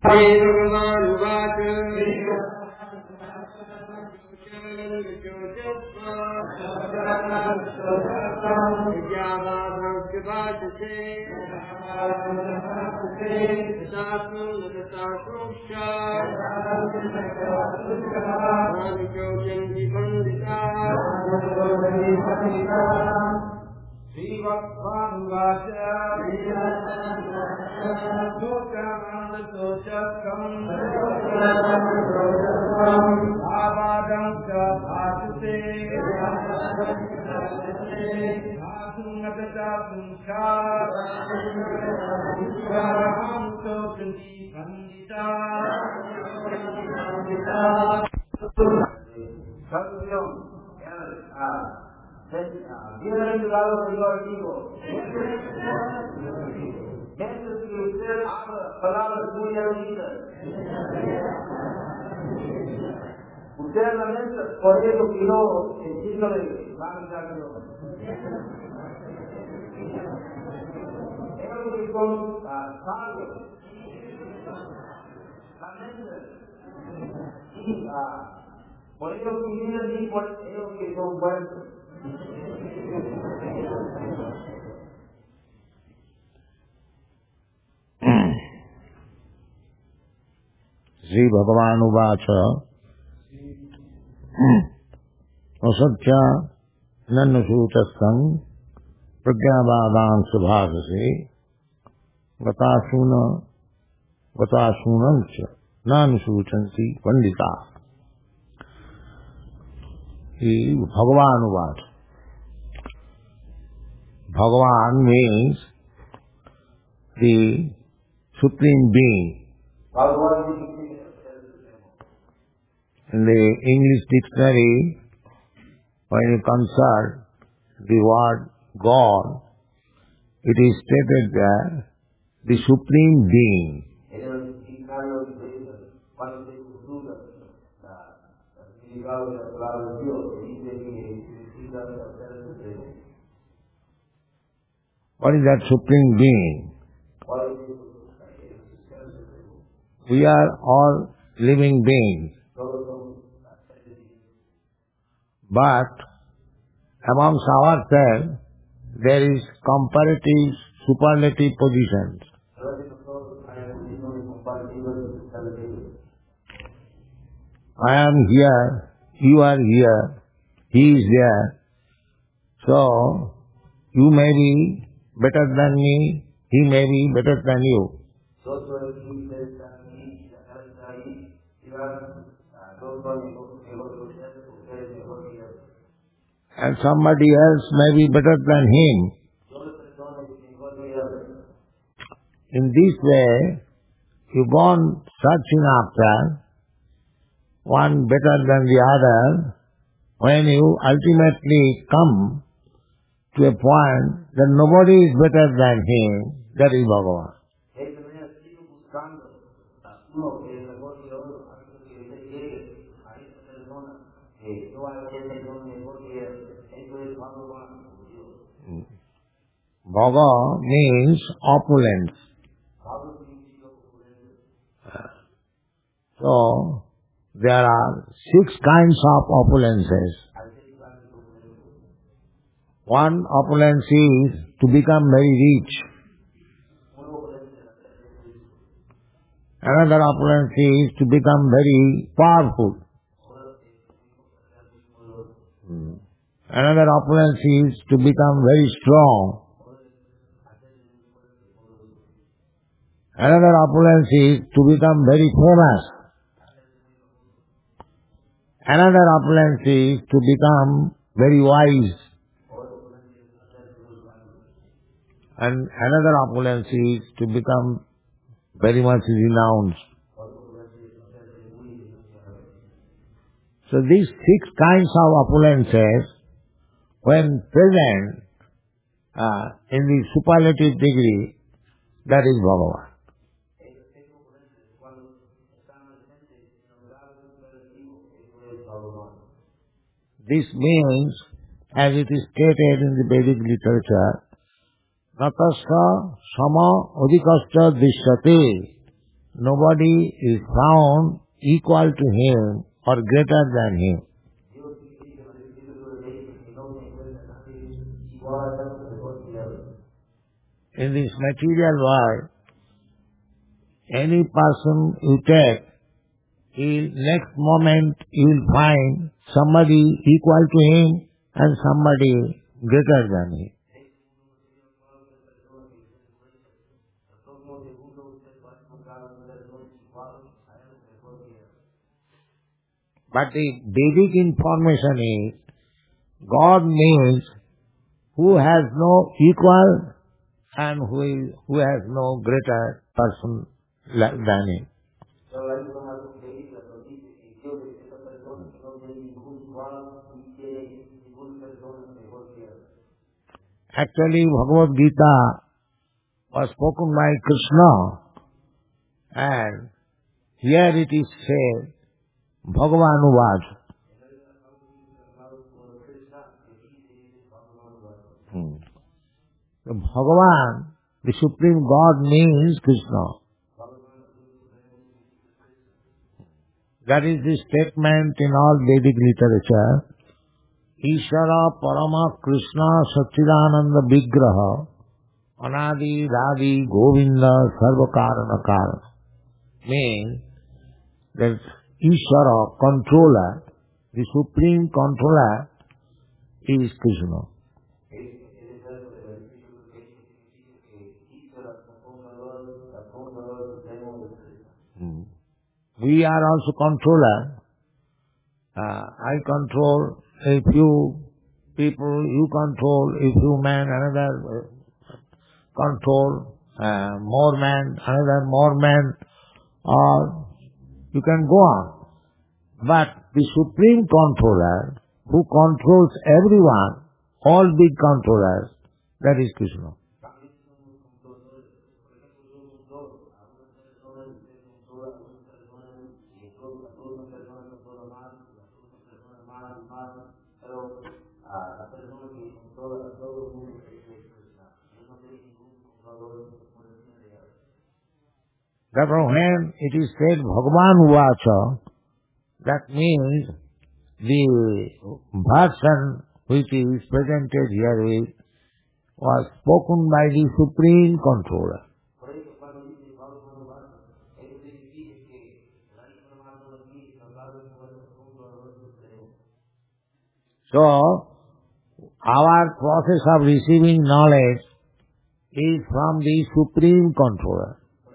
Internamente corriendo kilo en siglo de vamos a ver. Eso que con salvo. La mente. Y por eso que viene y por eso que son buenos. Sri Bhagavan Uvacha Asatya Nanasutasang Pragyavadam Subhasase Vatasunancha Nanusuchansi Pandita. Bhagavan Uvacha. Bhagavan means the Supreme Being. In the English dictionary, when you consult the word God, it is stated that the Supreme Being. What is that Supreme Being? We are all living beings. But amongst ourselves, there is comparative, superlative positions. I am here, you are here, he is there. So, you may be better than me, he may be better than you. And somebody else may be better than him. In this way, you go on searching after one better than the other. When you ultimately come to a point that nobody is better than him, that is Bhagavan. Bhaga means opulence. So, there are 6 kinds of opulences. One opulence is to become very rich. Another opulence is to become very powerful. Another opulence is to become very strong. Another opulence is to become very famous. Another opulence is to become very wise. And another opulence is to become very much renowned. So these 6 kinds of opulences, when present in the superlative degree, that is Bhagavan. This means, as it is stated in the Vedic literature, Natasya sama adhikasya dishyate nobody is found equal to him or greater than him. In this material world, any person you take, next moment you will find somebody equal to him and somebody greater than him. But the basic information is, God means who has no equal and who has no greater person than him. Actually, Bhagavad Gita was spoken by Krishna, and here it is said, Bhagavan Uvacha. The Bhagavan, the Supreme God, means Krishna. That is the statement in all Vedic literature. Ishvara Parama Krishna Satchidananda Vigraha Anadi Radi Govinda Sarvakarana Karana. Means that Ishvara, controller, the supreme controller is Krishna. We are also controller. I control a few people, you control a few men, another control more men, another more men, or you can go on. But the supreme controller who controls everyone, all big controllers, that is Krishna. Therefore, when it is said Bhagavan Uvacha, that means the version which is presented herewith was spoken by the Supreme Controller. So, our process of receiving knowledge is from the Supreme Controller.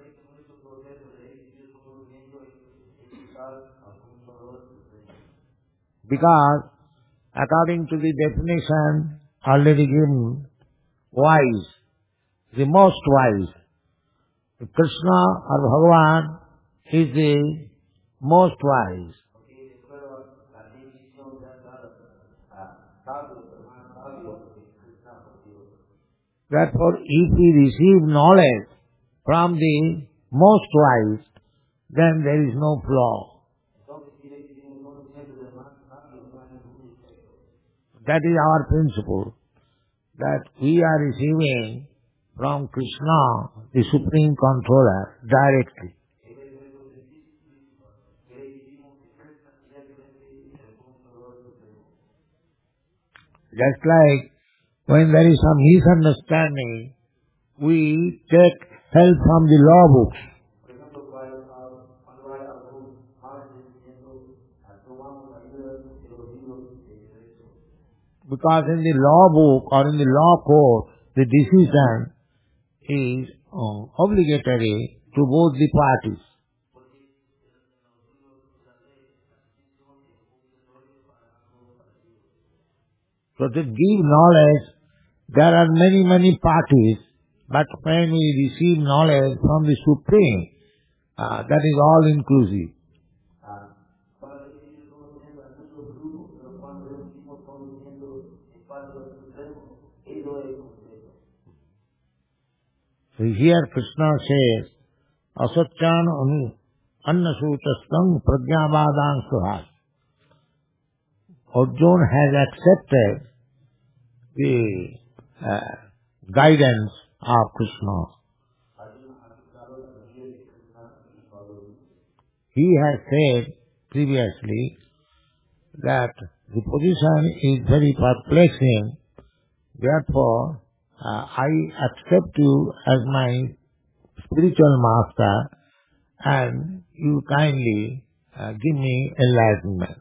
Because according to the definition already given, wise, the most wise, Krishna or Bhagavan is the most wise. Therefore, if we receive knowledge from the most wise, then there is no flaw. That is our principle, that we are receiving from Krishna, the Supreme Controller, directly. Just like when there is some misunderstanding, we take help from the law books. Because in the law book or in the law court, the decision is obligatory to both the parties. So to give knowledge, there are many parties, but when we receive knowledge from the Supreme, that is all inclusive. So here Krishna says, Asatyan annasutastam pragyavadang suhas. Arjuna has accepted the guidance of Krishna. he has said previously that the position is very perplexing, therefore I accept you as my spiritual master and you kindly give me enlightenment.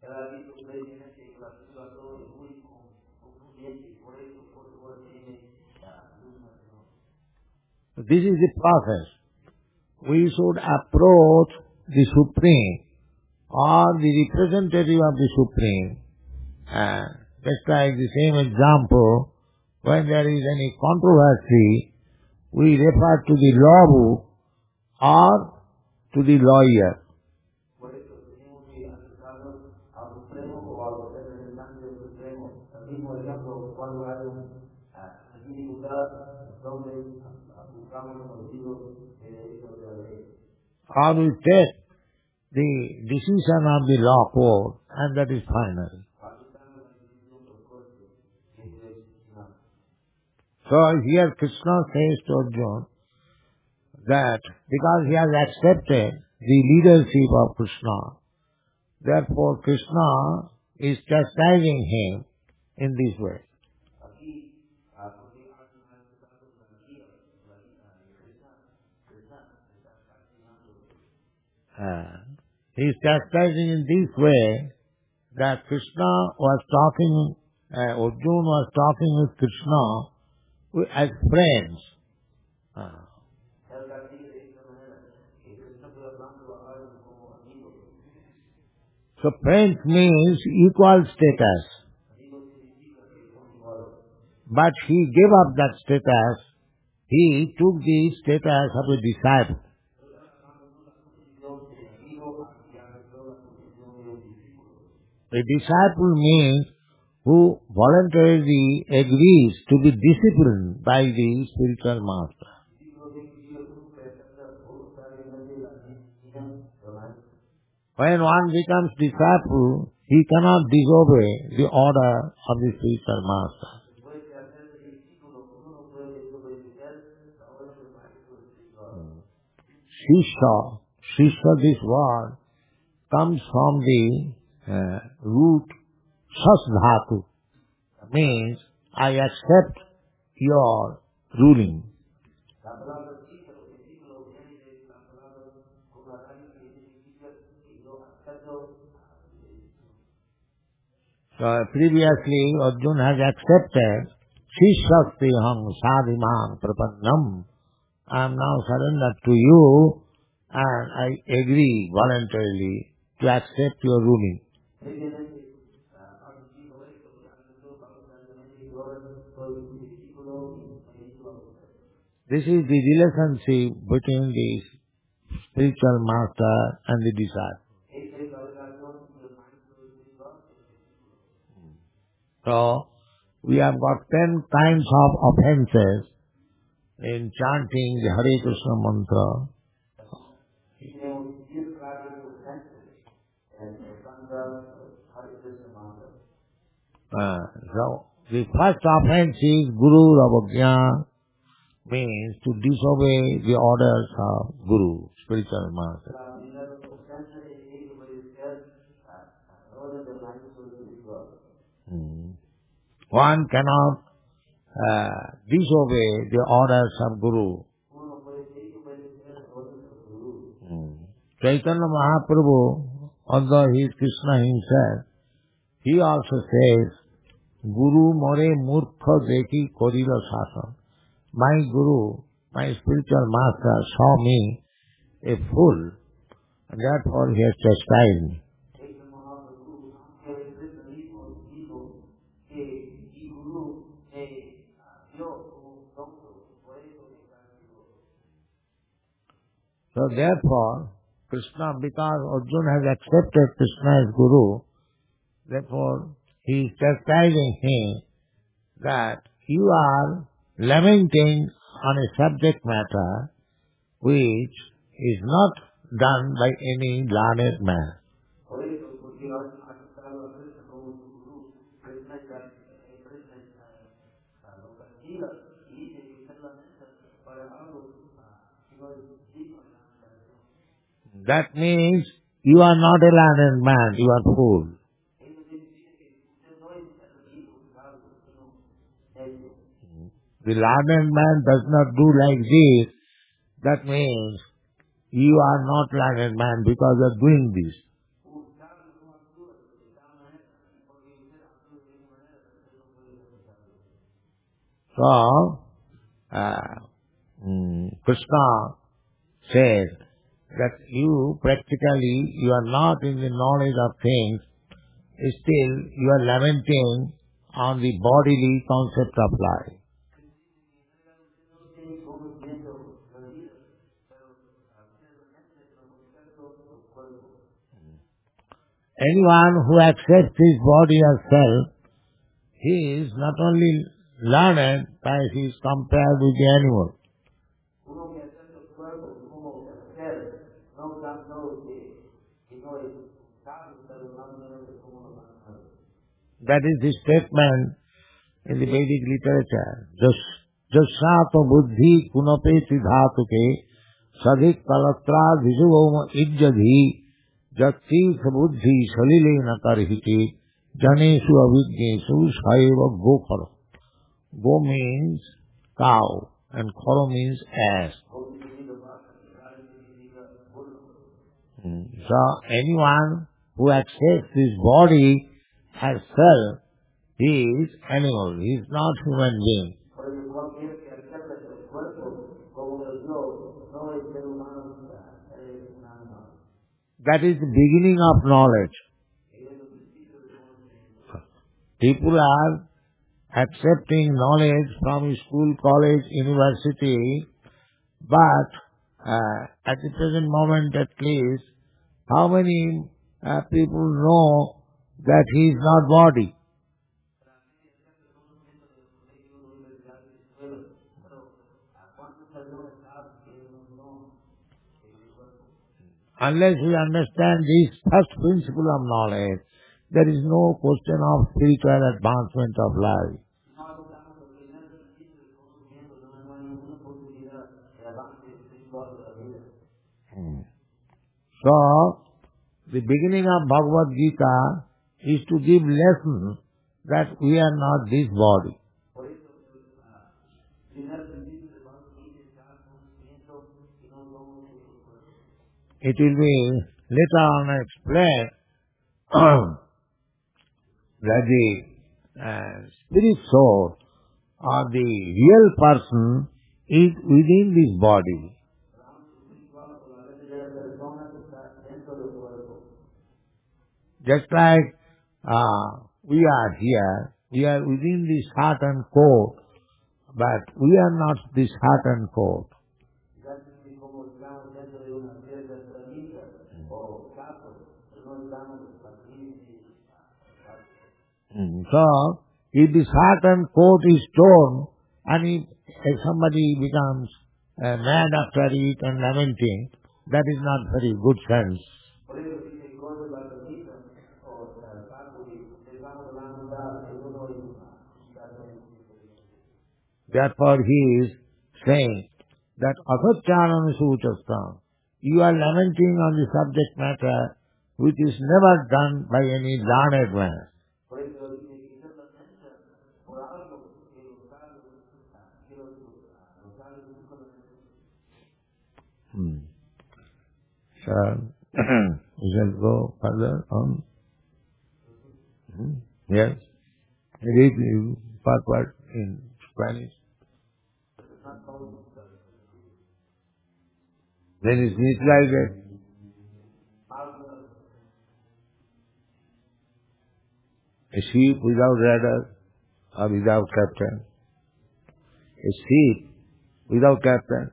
This is the process. We should approach the Supreme or the representative of the Supreme. Just like the same example, when there is any controversy, we refer to the law book or to the lawyer. Or we take the decision of the law court and that is final. So here Krishna says to Arjuna that because he has accepted the leadership of Krishna, therefore Krishna is chastising him in this way. He is chastising in this way that Krishna was talking, Arjuna was talking with Krishna as friends. So friends means equal status. But he gave up that status. He took the status of a disciple. A disciple means who voluntarily agrees to be disciplined by the spiritual master. When one becomes disciple, he cannot disobey the order of the spiritual master. Shishya, this word comes from the root sas-dhatu, means I accept your ruling. So previously Arjuna has accepted Shishakti hang sadhimam prapannam. I am now surrendered to you and I agree voluntarily to accept your ruling. This is the relationship between the spiritual master and the disciple. So, we have got 10 kinds of offenses in chanting the Hare Krishna mantra. So, the first offense is Guru Avagya, means to disobey the orders of Guru, spiritual master. One cannot disobey the orders of Guru. Chaitanya Mahaprabhu, although he is Krishna himself, he also says, Guru more murkha deki korila sasana. My Guru, my spiritual master saw me a fool, and therefore he has chastised me. So therefore, Krishna, because Arjuna has accepted Krishna as Guru, therefore he is chastising him that you are lamenting on a subject matter which is not done by any learned man. That means you are not a learned man, you are fool. The learned man does not do like this. That means you are not learned man because of doing this. So, Krishna says that you practically, you are not in the knowledge of things, still you are lamenting on the bodily concept of life. Anyone who accepts his body as self, he is not only learned, but he is compared with the animal. That is the statement in the Vedic literature. Jasyato buddhi kunapeti dhatuke sadhik kalatra vijuvoma ijjadhi jati sabuddhi salilena karhiti janesu avidnesu saiva gokara. Go means cow and khara means ass. So anyone who accepts his body as self, he is animal, he is not human being. That is the beginning of knowledge. People are accepting knowledge from school, college, university, but at the present moment at least, how many people know that he is not body? Unless we understand this first principle of knowledge, there is no question of spiritual advancement of life. So, the beginning of Bhagavad Gita is to give lesson that we are not this body. It will be later on explained that the spirit soul or the real person is within this body. Just like we are here, we are within this heart and coat, but we are not this heart and coat. So, if this heart and coat is torn, and if somebody becomes mad after it and lamenting, that is not very good sense. Therefore he is saying that asacharana suchastam, you are lamenting on the subject matter which is never done by any learned man. So, we shall go further on. Yes. Read part in Spanish. Then it means like that. A ship without rudder or without captain. A ship without captain.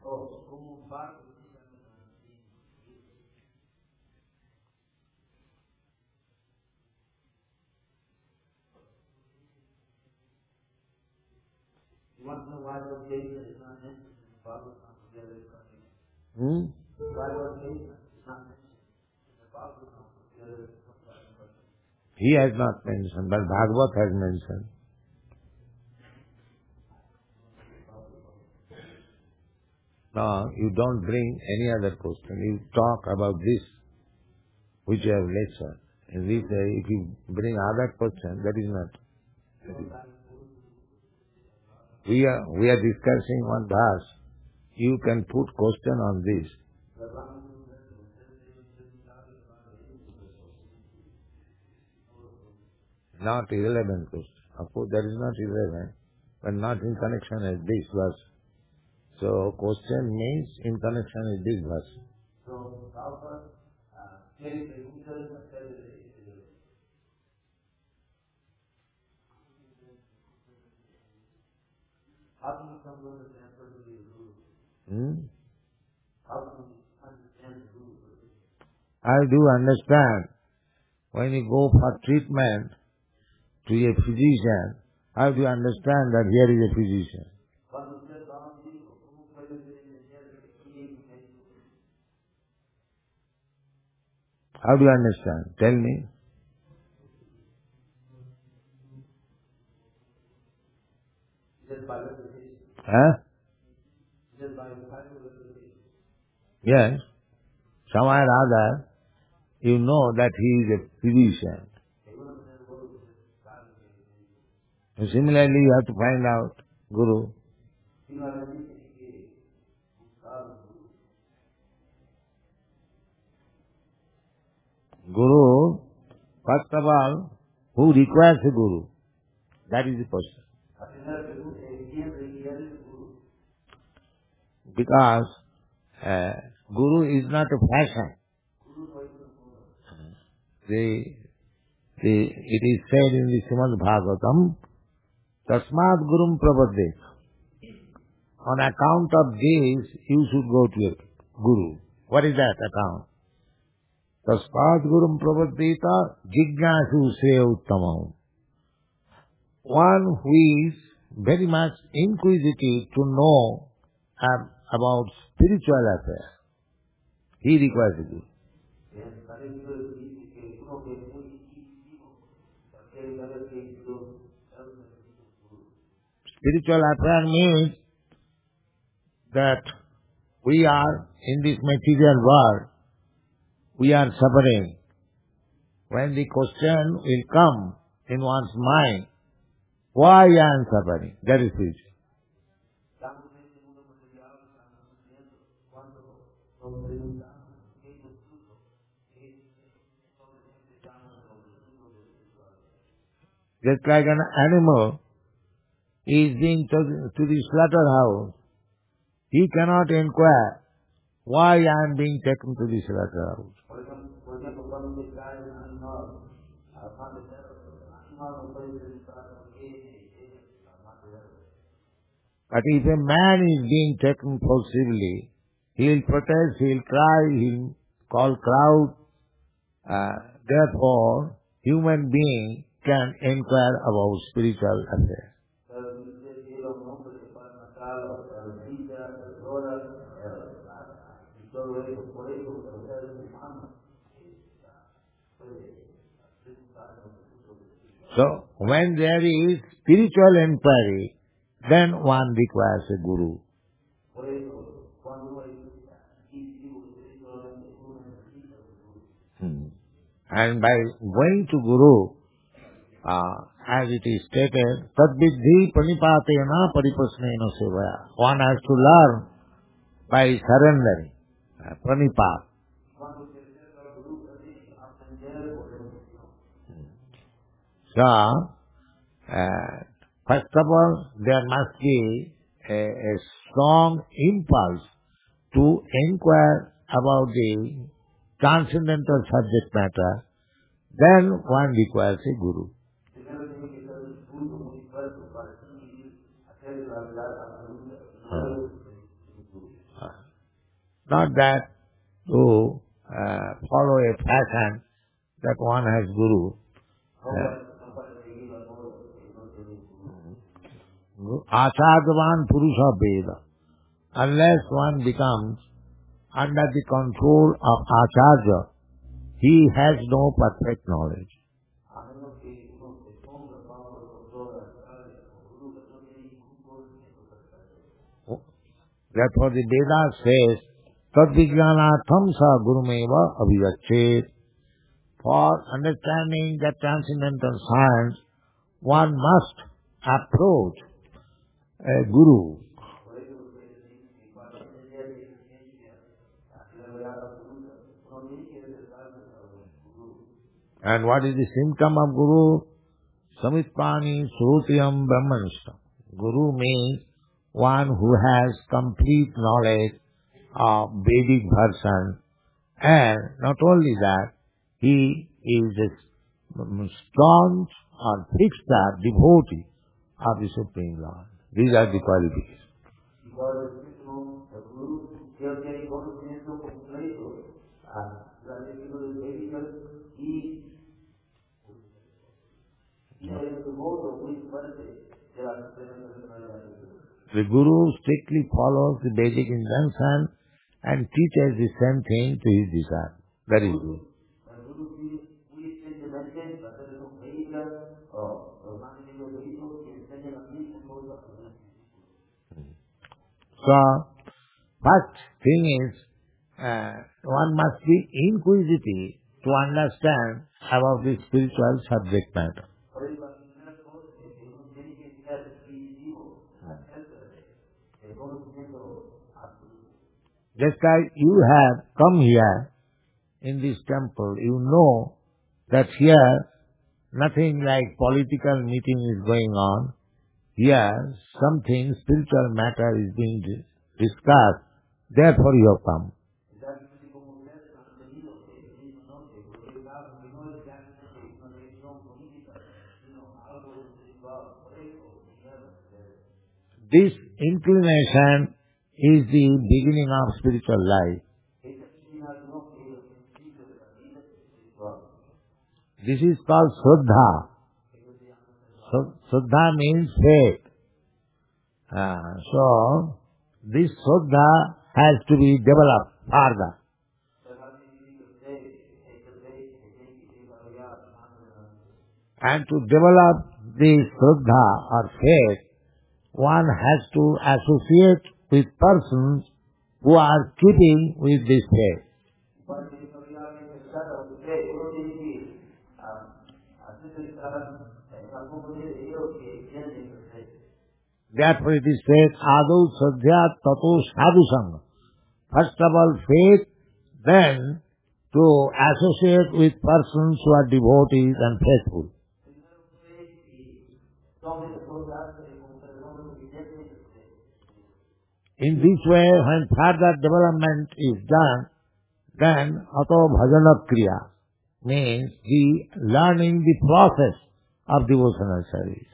He has not mentioned, but Bhagavad has mentioned. No, you don't bring any other question. You talk about this, which you have lectured. And if you bring other question, that is not. We are discussing one verse. You can put question on this. Not irrelevant question. Of course, that is not irrelevant, but not in connection with this verse. So, question means in connection with this verse. I do understand. When you go for treatment to a physician, how do you understand that here is a physician? How do you understand? Tell me. Huh? Yes. Somewhere or other, you know that he is a physician. And similarly, you have to find out Guru. Guru, first of all, who requires a Guru? That is the question. Because Guru is not a fashion. It is said in the Srimad Bhagavatam, Tasmad Gurum Prabhadet. On account of this, you should go to a Guru. What is that account? Tasmad Gurum Prabhadeta Jignasu Sreya Uttamam. One who is very much inquisitive to know about spiritual affairs, he requires a Guru. Spiritual affair means that we are in this material world, we are suffering. When the question will come in one's mind, why I am suffering? That is spiritual. Just like an animal is being taken to the slaughterhouse, he cannot inquire why I am being taken to the slaughterhouse. But if a man is being taken forcibly, he will protest, he will cry, he will call crowd. Therefore, human being can inquire about spiritual affairs. So, when there is spiritual inquiry, then one requires a Guru. And by going to Guru, as it is stated, Tadviddhi pranipatena paripasnena sevaya. One has to learn by surrendering. Pranipat. So, first of all, there must be a strong impulse to inquire about the transcendental subject matter. Then one requires a Guru. Not that to follow a fashion that one has Guru. Acharyavan Purusha Veda. Unless one becomes under the control of Acharya, he has no perfect knowledge. Therefore the Vedas says, Tad-vijnanatham sa gurumeva abhivachet. For understanding the transcendental science, one must approach a guru. And what is the symptom of guru? Samitpani Srutiyam Brahmanishtam. Guru means one who has complete knowledge of Vedic version, and not only that, he is a strong or fixed devotee of the Supreme Lord. These are the qualities. The Guru strictly follows the Vedic injunction and teaches the same thing to his disciple. That is Guru. So, first thing is, one must be inquisitive to understand about the spiritual subject matter. Just like you have come here in this temple, you know that here nothing like political meeting is going on. Here something spiritual matter is being discussed. Therefore you have come. This inclination is the beginning of spiritual life. This is called Shraddha. Shraddha means faith. So, this Shraddha has to be developed further. And to develop this Shraddha or faith, one has to associate with persons who are keeping with this faith. Therefore it is said, Adu Sadhya Tato Sadhusanga. First of all faith, then to associate with persons who are devotees and faithful. In this way, when further development is done, then Ato Bhajana Kriya means the learning the process of devotional service.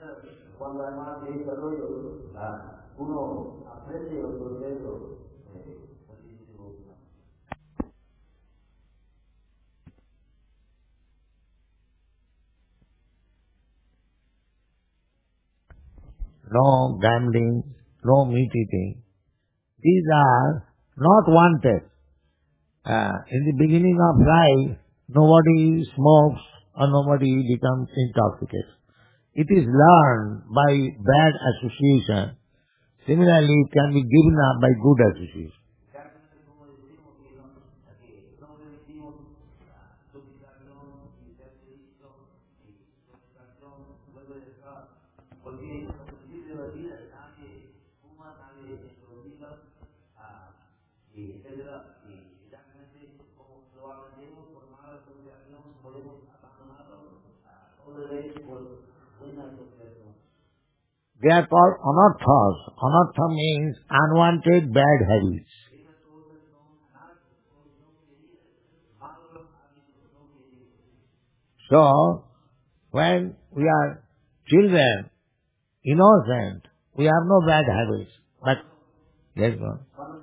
No gambling, no meat eating. These are not wanted. In the beginning of life, nobody smokes or nobody becomes intoxicated. It is learned by bad association. Similarly, it can be given up by good association. They are called anarthas. Anartha means unwanted bad habits. So, when we are children, innocent, we have no bad habits. But, yes, no.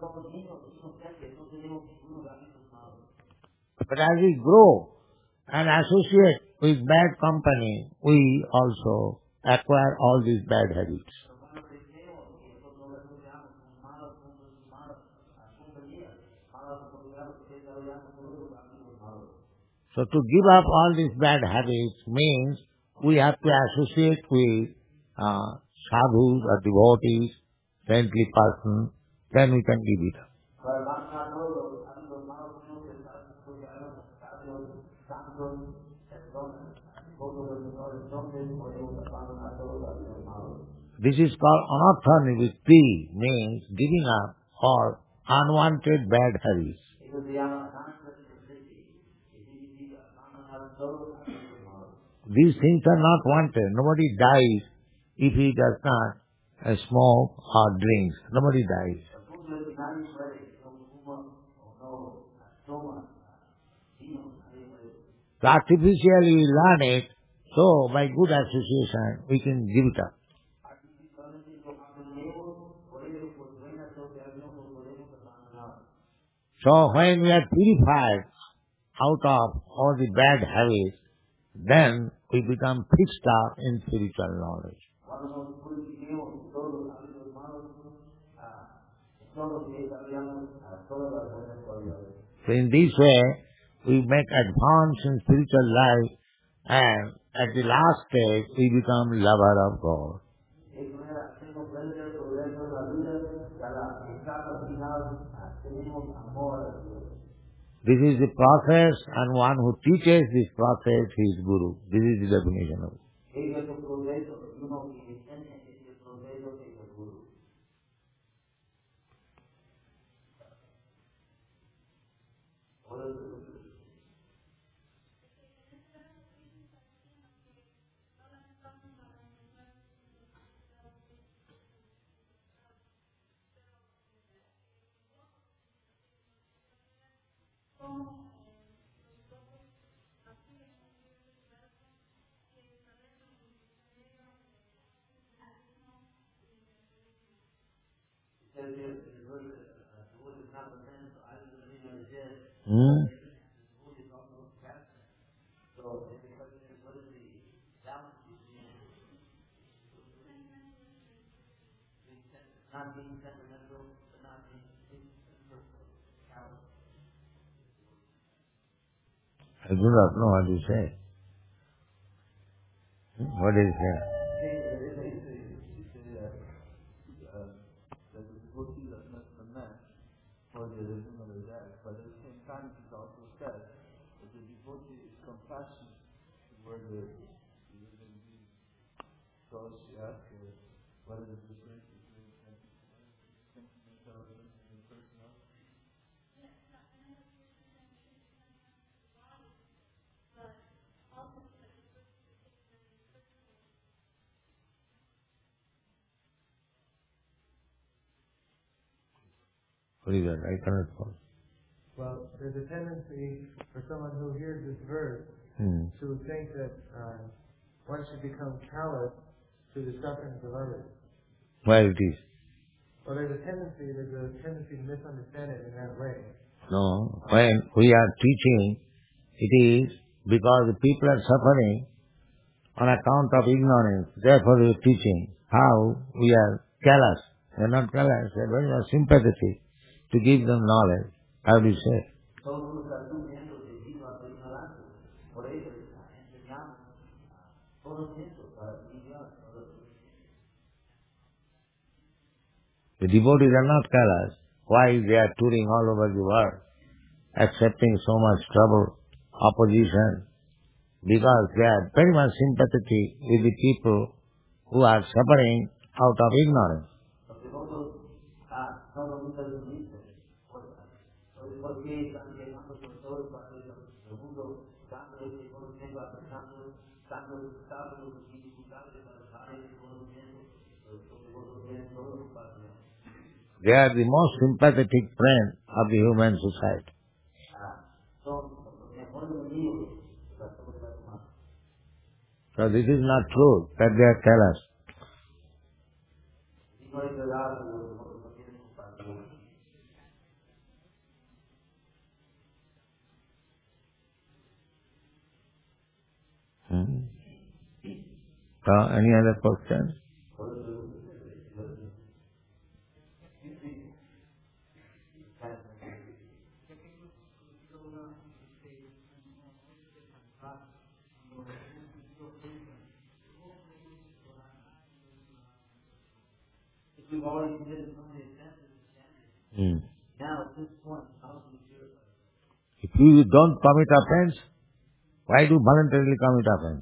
But as we grow and associate with bad company, we also acquire all these bad habits. So to give up all these bad habits means we have to associate with sadhus or devotees, saintly persons, then we can give it up. This is called anartha nivritti, means giving up or unwanted bad habits. These things are not wanted. Nobody dies if he does not smoke or drinks. Nobody dies. So artificially we learn it, so by good association we can give it up. So when we are purified out of all the bad habits, then we become fixed up in spiritual knowledge. So in this way, we make advance in spiritual life, and at the last stage, we become lover of God. This is the process, and one who teaches this process is Guru. This is the definition of it. I do not know what you say. What is it? For the original death, but at the same time it is also said that the devotee is compassionate toward the living being. So she asked her, what is the difference between sentimental and personal? What is that? I cannot follow. Well, there's a tendency for someone who hears this verse to think that one should become callous to the sufferings of others. Where it is? Well, there's a tendency to misunderstand it in that way. No, when we are teaching, it is because the people are suffering on account of ignorance. Therefore we are teaching how we are callous. We are not callous, we are very much sympathetic to give them knowledge. How do you say? The devotees are not callous. Why they are touring all over the world, accepting so much trouble, opposition? Because they are very much sympathetic with the people who are suffering out of ignorance. They are the most sympathetic friend of the human society. So this is not true that they are callous. So any other questions? We've already committed so many offenses, Now at this point, how do you feel? If you don't commit offense, why do you voluntarily commit offense?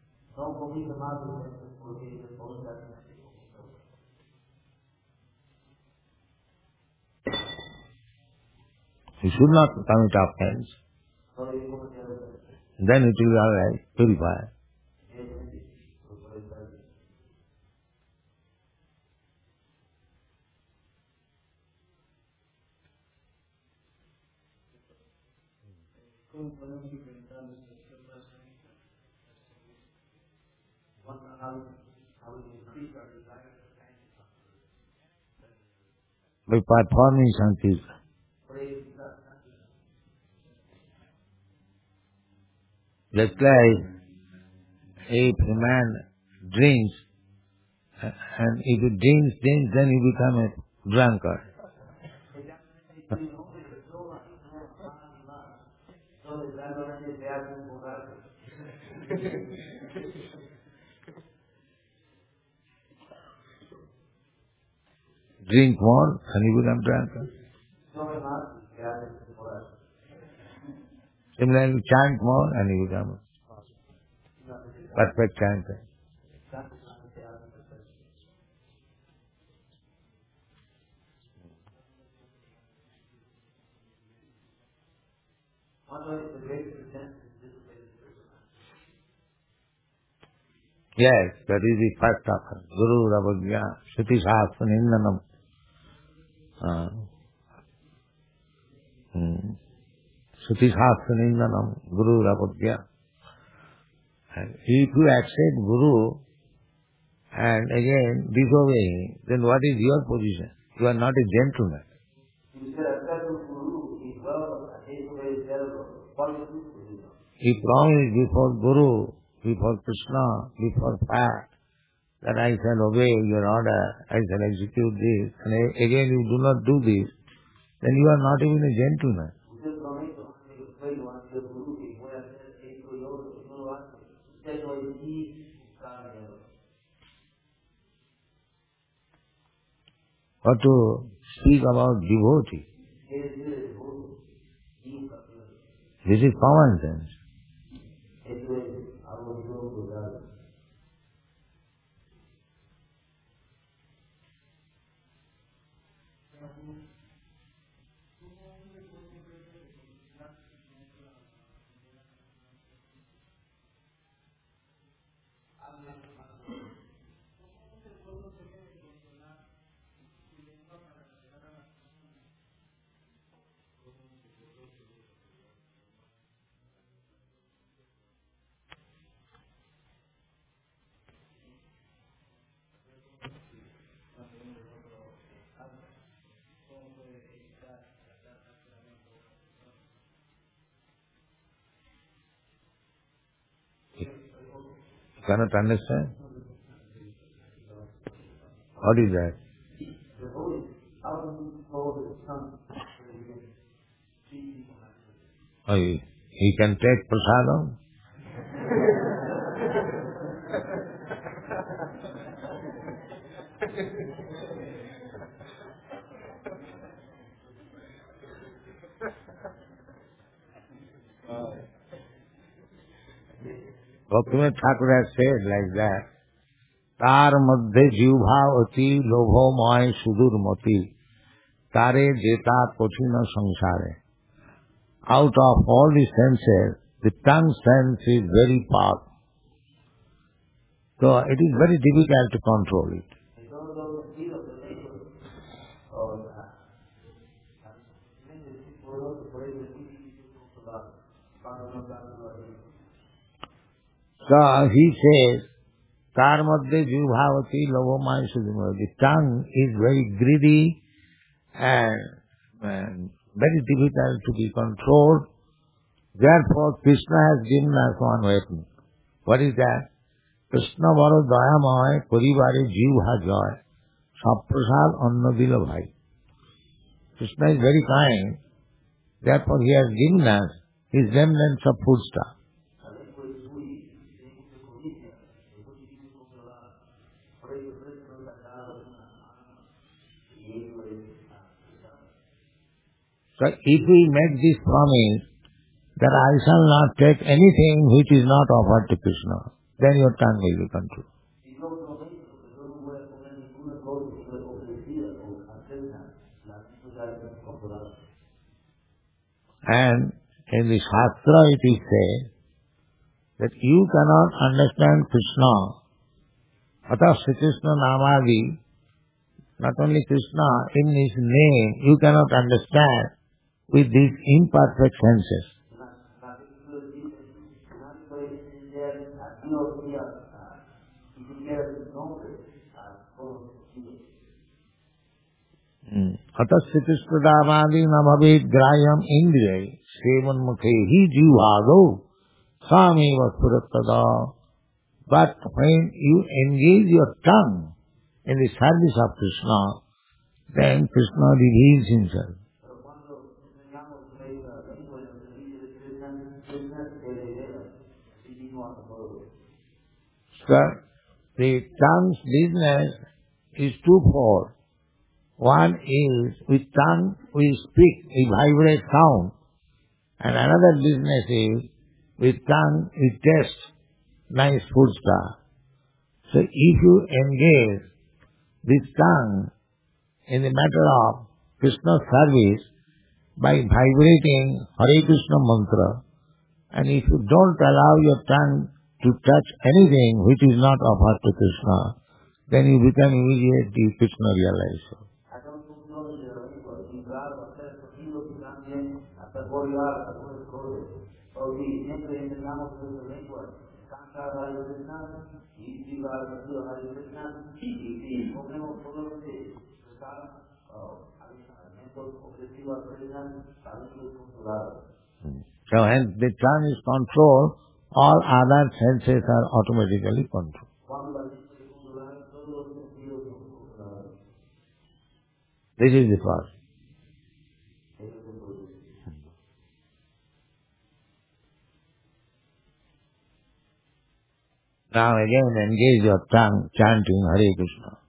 You should not commit offense. Then it will be alright, purify. By performing something. Just like if a man drinks, and if he drinks, then he becomes a drunkard. Drink more and you become drunkard. Similarly, chant more and you become perfect chanter. Yes, that is the first offense. Guru Rabagya, Shruti Shastra Nindanam. Shruti Shastra Nindanam, Guru Rabagya. If you accept Guru and again disobey him, then what is your position? You are not a gentleman. He promised before Guru, before Krishna, before fact, that I shall obey your order, I shall execute this, and again you do not do this, then you are not even a gentleman. Or to speak about devotee. This is common sense. You cannot understand? What is that? Oh, he can take prasadam? Bhaktivinoda Thakur has said like that, Tar madhe jivbhavati lobhomoy sudurmati, tare jeta kochina samsare. Out of all the senses, the tongue sense is very powerful. So it is very difficult to control it. So he says, Tar madhe jivbhavati lobhomoy sudurmati. The tongue is very greedy and very difficult to be controlled. Therefore, Krishna has given us one weapon. What is that? Krishna baro dayamoy paribare jivha joy saprasad anna dila bhai. Krishna is very kind. Therefore, he has given us his remnants of food stuff. So if we make this promise that I shall not take anything which is not offered to Krishna, then your tongue will be controlled. And in the Shastra it is said that you cannot understand Krishna, Atha Sri Krishna Namadi, not only Krishna, in his name you cannot understand with these imperfect senses. Atha Sri Krishna Namadi nabhavet grayam indriyai sevan mukhe hi jivado sami vaspuratada. But when you engage your tongue in the service of Krishna, then Krishna reveals himself. So, the tongue's business is twofold. One is, with tongue we speak, we vibrate sound. And another business is, with tongue we taste nice food stuff. So if you engage this tongue in the matter of Krishna's service by vibrating Hare Krishna mantra, and if you don't allow your tongue to touch anything which is not offered to Krishna, then you become immediately Krishna realizer. So hence the tongue is controlled, all other senses are automatically controlled. This is the first. Now again engage your tongue chanting Hare Krishna.